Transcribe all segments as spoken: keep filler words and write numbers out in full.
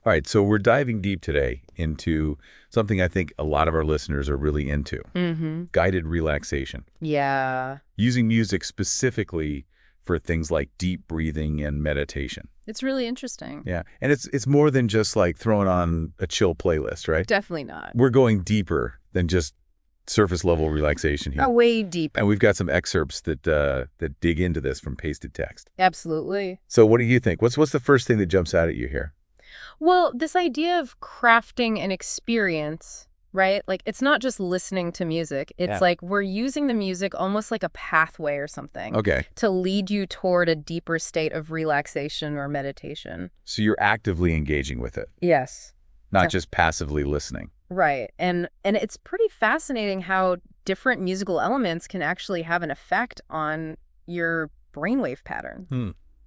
All right, so we're diving deep today into something I think a lot of our listeners are really into, Mm-hmm. guided relaxation. Yeah. Using music specifically for things like deep breathing and meditation. It's really interesting. Yeah, and it's it's more than just like throwing on a chill playlist, right? Definitely not. We're going deeper than just surface level relaxation here. Oh, way deeper. And we've got some excerpts that uh, that dig into this from Pasted Text. Absolutely. So what do you think? What's what's the first thing that jumps out at you here? Well, this idea of crafting an experience, right? Like, it's not just listening to music. It's Yeah. like we're using the music almost like a pathway or something Okay, to lead you toward a deeper state of relaxation or meditation. so you're actively engaging with it, Yes. not Def- just passively listening. Right. And and it's pretty fascinating how different musical elements can actually have an effect on your brainwave pattern. Hmm.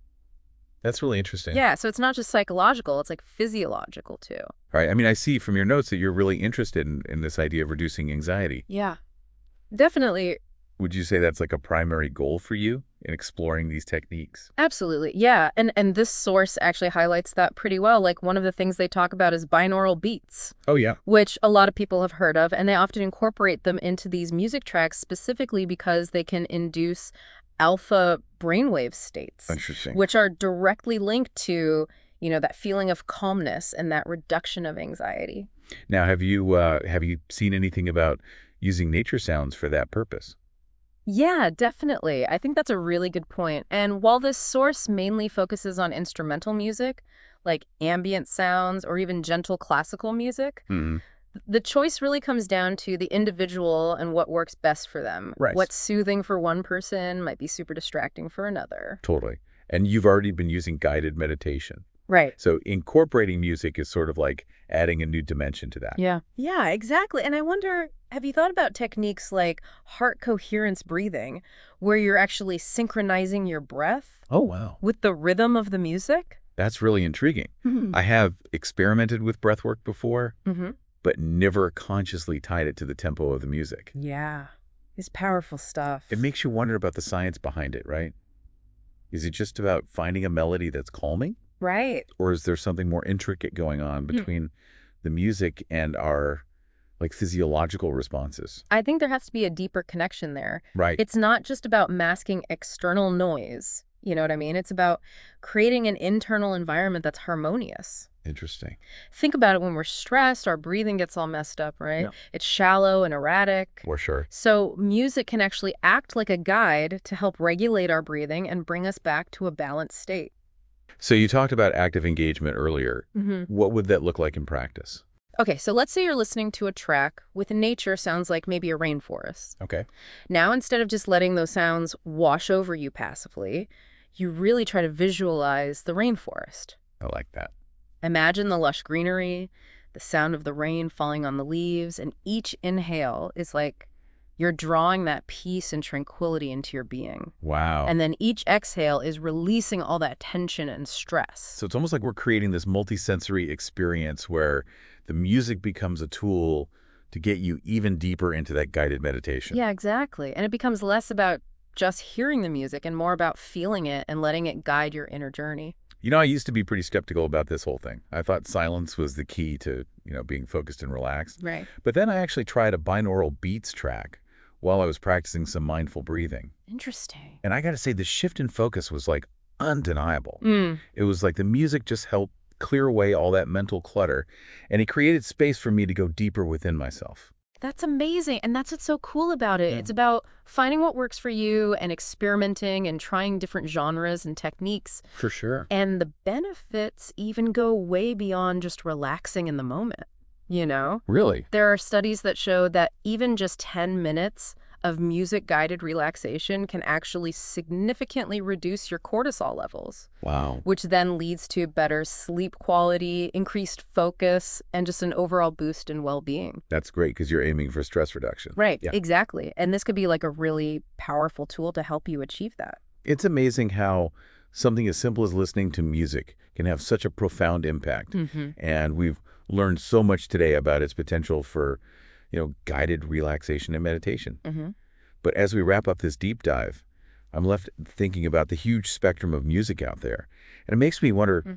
That's really interesting. Yeah, so it's not just psychological, it's like physiological too. Right. I mean, I see from your notes that you're really interested in, in this idea of reducing anxiety. Yeah. Definitely. Would you say that's like a primary goal for you in exploring these techniques? Absolutely. Yeah. And and this source actually highlights that pretty well. Like one of the things they talk about is binaural beats, Oh, yeah. which a lot of people have heard of, and they often incorporate them into these music tracks specifically because they can induce alpha brainwave states, Interesting. which are directly linked to, you know, that feeling of calmness and that reduction of anxiety. Now, have you uh, have you seen anything about using nature sounds for that purpose? Yeah, definitely. I think that's a really good point. And while this source mainly focuses on instrumental music, like ambient sounds or even gentle classical music, Hmm. the choice really comes down to the individual and what works best for them. Right. What's soothing for one person might be super distracting for another. Totally. And you've already been using guided meditation. Right. So incorporating music is sort of like adding a new dimension to that. Yeah. Yeah, exactly. And I wonder, have you thought about techniques like heart coherence breathing, where you're actually synchronizing your breath Oh, wow. with the rhythm of the music? That's really intriguing. Mm-hmm. I have experimented with breathwork before, Mm-hmm. but never consciously tied it to the tempo of the music. Yeah. It's powerful stuff. It makes you wonder about the science behind it, right? Is it just about finding a melody that's calming? Right. Or is there something more intricate going on between the music and our like physiological responses? I think there has to be a deeper connection there. Right. It's not just about masking external noise. You know what I mean? It's about creating an internal environment that's harmonious. Interesting. Think about it when we're stressed, our breathing gets all messed up, right? Yeah. It's shallow and erratic. For sure. So music can actually act like a guide to help regulate our breathing and bring us back to a balanced state. So you talked about active engagement earlier. Mm-hmm. What would that look like in practice? Okay, so let's say you're listening to a track with nature sounds like maybe a rainforest. Okay. Now, instead of just letting those sounds wash over you passively, you really try to visualize the rainforest. I like that. Imagine the lush greenery, the sound of the rain falling on the leaves, and each inhale is like you're drawing that peace and tranquility into your being. Wow. And then each exhale is releasing all that tension and stress. So it's almost like we're creating this multisensory experience where the music becomes a tool to get you even deeper into that guided meditation. Yeah, exactly. And it becomes less about just hearing the music and more about feeling it and letting it guide your inner journey. You know, I used to be pretty skeptical about this whole thing. I thought silence was the key to, you know, being focused and relaxed. Right. But then I actually tried a binaural beats track while I was practicing some mindful breathing. Interesting. And I got to say, the shift in focus was like undeniable. Mm. It was like the music just helped clear away all that mental clutter, and it created space for me to go deeper within myself. That's amazing. And that's what's so cool about it. Yeah. It's about finding what works for you and experimenting and trying different genres and techniques. For sure. And the benefits even go way beyond just relaxing in the moment, you know? Really? There are studies that show that even just ten minutes of music-guided relaxation can actually significantly reduce your cortisol levels, Wow. which then leads to better sleep quality, increased focus, and just an overall boost in well-being. That's great because you're aiming for stress reduction. Right, Yeah. exactly. And this could be like a really powerful tool to help you achieve that. It's amazing how something as simple as listening to music can have such a profound impact. Mm-hmm. And we've learned so much today about its potential for, you know, guided relaxation and meditation. Mm-hmm. But as we wrap up this deep dive, I'm left thinking about the huge spectrum of music out there. And it makes me wonder, Mm-hmm.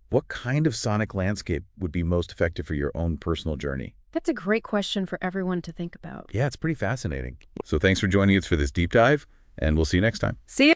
what kind of sonic landscape would be most effective for your own personal journey? That's a great question for everyone to think about. Yeah, it's pretty fascinating. So thanks for joining us for this deep dive, and we'll see you next time. See you.